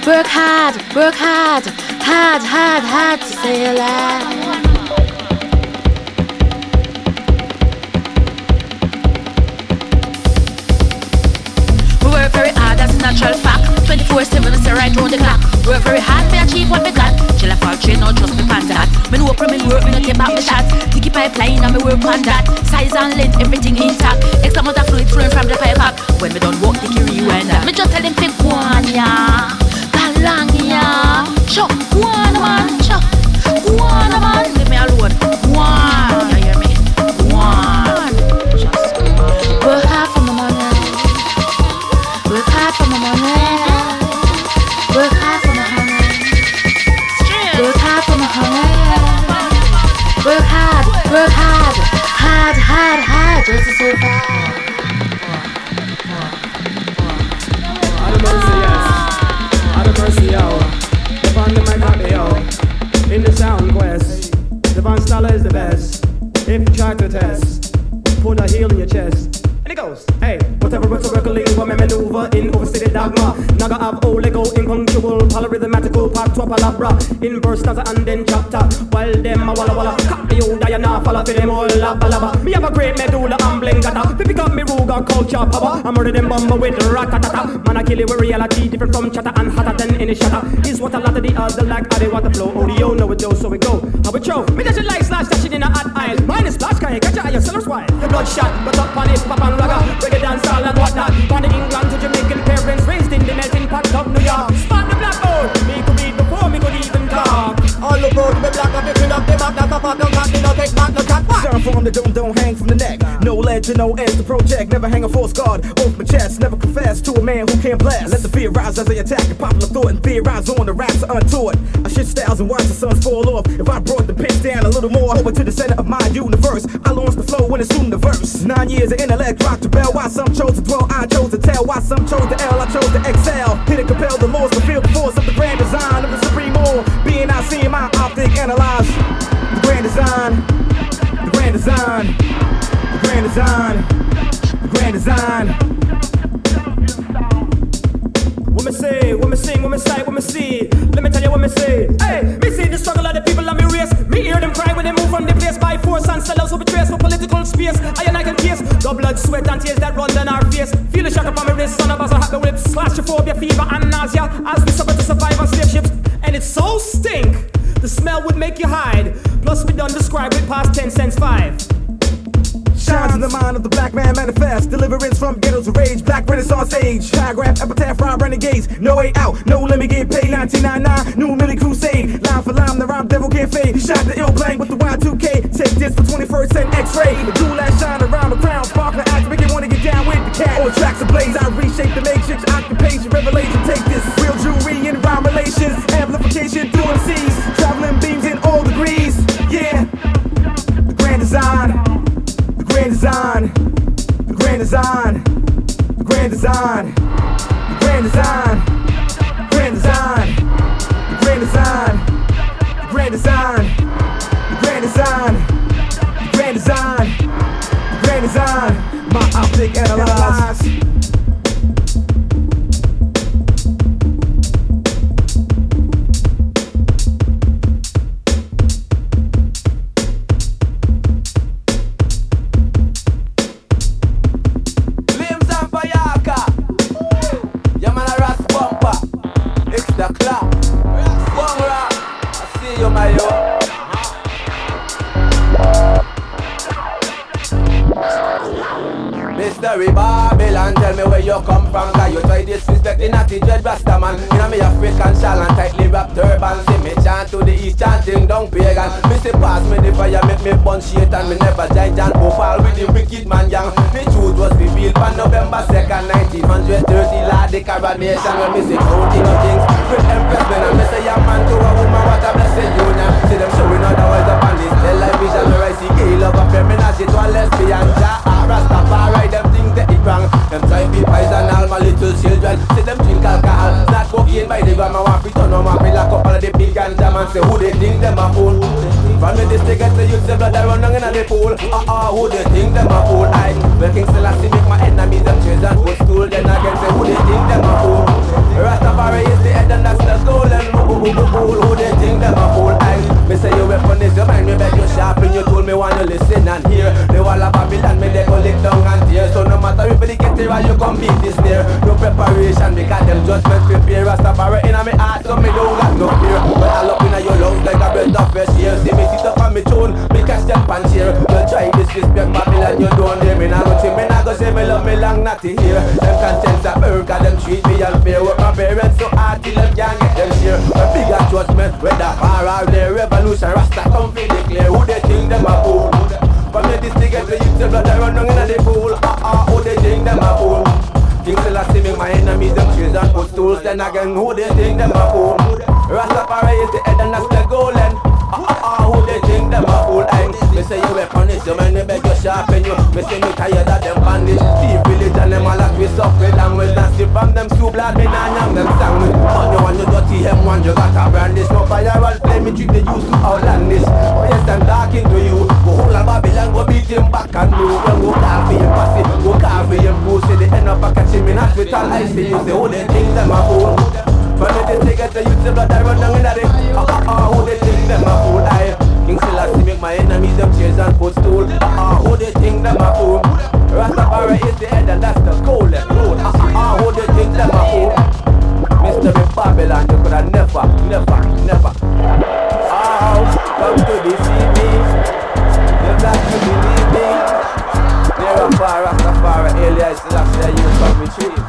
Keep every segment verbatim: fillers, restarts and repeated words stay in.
Work hard, work hard, hard, hard, hard to stay alive. We work very hard, that's a natural fact. twenty-four seven, I say right round the clock. Work very hard, me achieve what me got. Chill a fall train, no trust me pan that. Me know from me work, me no take back me shot. Sticky pipeline, and me work on that. Size and length, everything intact. X amount of fluid flowing from the pipe back. When me done walk, the key rewind that. Me just tell him to go on, yeah. Long, yeah. Chuck, go on, man. Chuck, go on, man. Leave me alone. Go on. You hear me? Go on. Just work hard for my money. Work hard for my money. Work hard for my honey. Work hard for my honey. Work hard, work hard, hard, hard, hard, just to survive. Mercy, yo. Devon the mic out there, yo. In the sound quest, Devon Stella is the best. If you try to test, put a heel in your chest. And it goes, hey, whatever it's a circling, what me maneuver in overstated dogma. Naga have Olego, inpunctual, polyrhythmatical, part to a palabra. In burst as and then chapter. While them a walla walla, cut the old Diana, follow for them all lava lava. Me have a great medulla and blingata. Pick up me ruga culture power. I murder them bomber with ratatata. Man I kill it with reality, different from chatter and hotter than any shatter. Is what a lot of the other like, how they want to flow. Audio know it though, so we go. How we show? Me that you like slash touching in a hot eyes. Mine is splash, can you catch your eye, your seller's wide. Your blood shot, but up on it, pop and ragga. Reggae dance all and whatnot. From the England to Jamaican parents raised in the melting pot of New York. Spot the blackboard, me could read before me could even talk. All about the black of it, up the back, that's a part of that, no take back, no chat. Sound from the dome, don't hang from the neck. No legend, no ends to project. Never hang a false guard off my chest. Never confess to a man who can't blast. Let the fear rise as I attack a popular thought and theorize on the raps are untaught. I shift styles and watch the suns fall off. If I brought the pitch down a little more over to the center of my universe, I launch the flow and assume the verse. Nine years of intellect, rock the bell. Why some chose to dwell, I chose to tell. Why some chose the L, I chose to excel. Hit and compel the laws to feel the force of the grand design of the supreme all. Being I see my optic analyze the grand design. The grand design, the grand design, the grand design. What me say, what me sing, what me sight, what me see. Let me tell you what me say. Hey, me see the struggle of the people of me race. Me hear them cry when they move from the place by force and sellers who betrays for political space. I and I can case the blood, sweat and tears that run down our face. Feel the shock upon my wrist, son of us will have the whips. Claustrophobia, fever and nausea as we suffer to survive on slave ships. And it's so stink, the smell would make you hide. Plus we done describe it past ten cents five. Shines in the mind of the black man manifest. Deliverance from ghettos of rage. Black renaissance age. Paragraph, epitaph, rhyme renegades. No way out, no limit get paid. nineteen ninety-nine, new milli crusade. Line for line, the rhyme devil can't fade. He shot the ill blank with the Y two K. Take this for twenty-first cent X-ray. The dual ass shine around the crown. Sparkling act, make it wanna get down with the cat. All tracks ablaze, I reshape the matrix. Occupation, revelation, take this. Real jewelry and rhyme relations. Amplification through M Cs. Traveling beams in all degrees. Yeah, the grand design. The grand design, the grand design, the grand design, the grand design, grand design, the grand design, the grand design, the grand design, the grand design, the grand design, my optic analyze. Mystery Babylon, tell me where you come from. Cause you try disrespecting Natty Dread Rastaman. You know me African shawl and tightly wrapped turban. See me chant to the east, chanting down pagan. Me say pass me the fire, make me burn shit. And me never giant and fall with the wicked man young. Me truth was revealed on November second, nineteen thirty. Lord the coronation when me say counting of things with Empress Ben. And me say a man to a woman, what a blessed union. See them showing all the world up on this television. Where I see gay love and feminazi to a lesbian. Ja, Rastafari, them things that it wrong. Them try be poison all my little children. See them drink alcohol, not cocaine by the grandma. Want to turn on my like up all of the big ganja man. Say who they think them a fool. From me this they get to use the blood that run down in the pool. Ah ah, who they think them a fool. I, well King Selassie make my enemies them children go school. Then again say who they think them a fool. Rastafari is the head and that's treat me unfair. With my parents so hard till them can't get them share. A bigger judgment, whether far or near. Revolution, Rasta come fi declare. Who they think them a fool? From the this to get the youth, the blood they run down in the pool. Ah ah, who they think them a fool? Things till I see me, my enemies, them chase and put stools. Then again, who they think them a fool? Rastafari is the head and that's the goal. And ah ah ah, who they think them a fool? Aye, me say you will punish you, man, they beg you sharpen you. Me say me tired of them bandits. Deep village and them all that we suffer down with. And see from them two blood, me nah young them sang with. But you want you dirty hem one, you got a brandish. No fire and play me treat the youth to outlandish. Oh yes, I'm talking to you. Go hold on Babylon, go beat him back and move. Well, go call for him pussy, go call for him pussy. They end up a catch him in hospital. I see you say, who they think them a fool? But me they take it to youth, the blood I run down in the ah ah ah, who they think them a fool? Aye, King Selassie make my enemies them chase and put stool. Ah ah, who they think them a fool? Rastafari is the head and that's the goal. Ah ah ah, who they think them a fool? Mister Babylon, you coulda never, never, never. Oh, come to deceive me. You got to believe me. Never far, Rastafari, Elias Selassie, you come retrieve.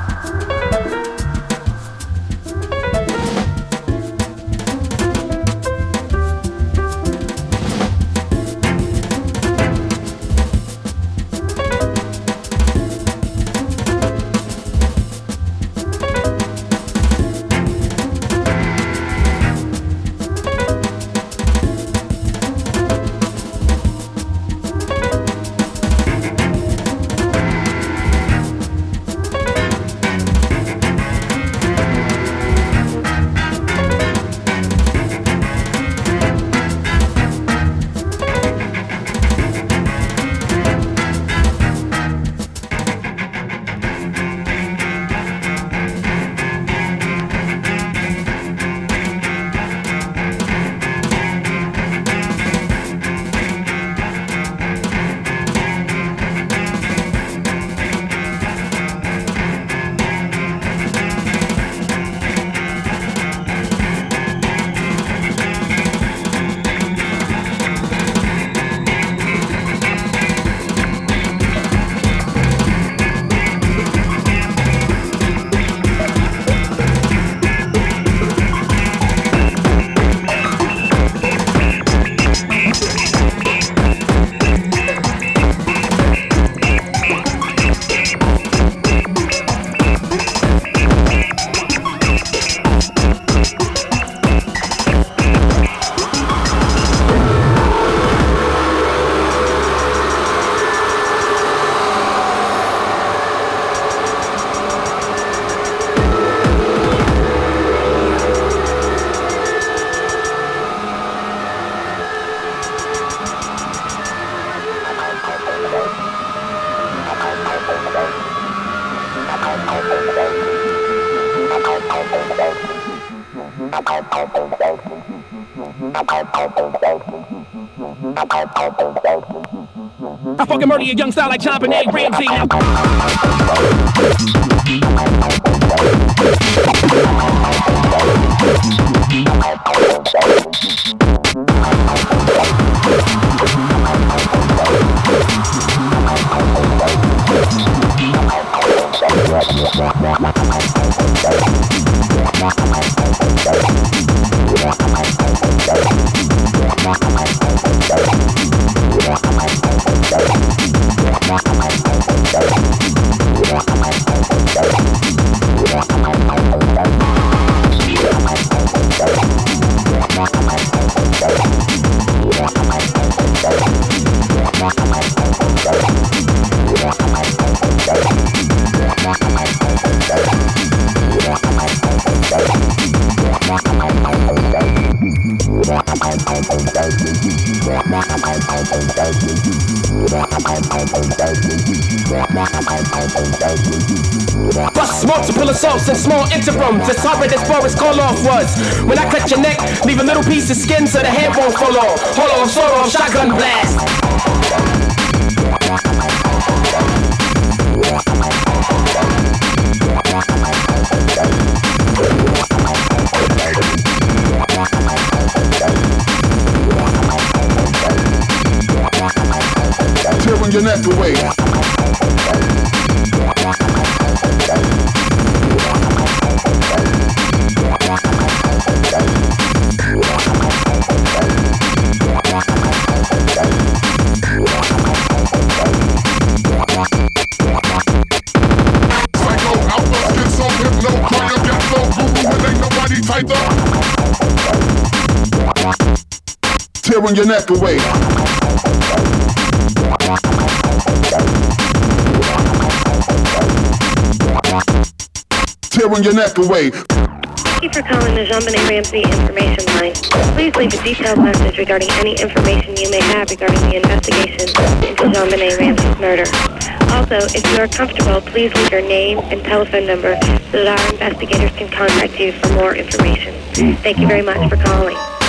I fucking murder your young style like John Benet Ramsey now. Bust multiple assaults and small interrums. As hard as far as call off was. When I cut your neck, leave a little piece of skin so the head won't fall off. Hold on, sort of shotgun blast. Tearing your neck away. tighter. Tearing your neck away. Tearing your neck away. Thank you for calling the JonBenet Ramsey information line. Please leave a detailed message regarding any information you may have regarding the investigation into JonBenet Ramsey's murder. Also, if you are comfortable, please leave your name and telephone number so that our investigators can contact you for more information. Thank you very much for calling.